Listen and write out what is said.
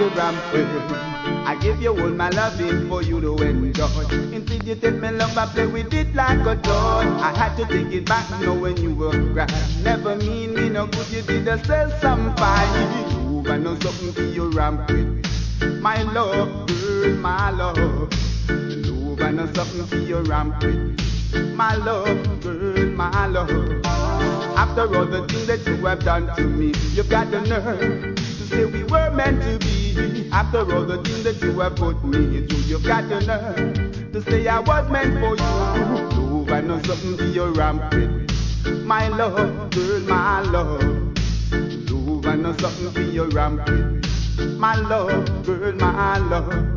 ramp with. I give you all my loving for you to enjoy. Until you take me love, I play with it like a toy. I had to take it back, you know, when you were crying. Never mean me no good, you did a sell some fine. You I know something for you ramp with. My love, girl, my love. You I know something for you ramp with. My love, girl, my love. After all the things that you have done to me, you've got the nerve to say we were meant to be. After all the things that you have put me through, you've got the nerve to say I was meant for you. Love, I know something for your rampant. My love, girl, my love. Love, I know something for your rampant. My love, girl, my love.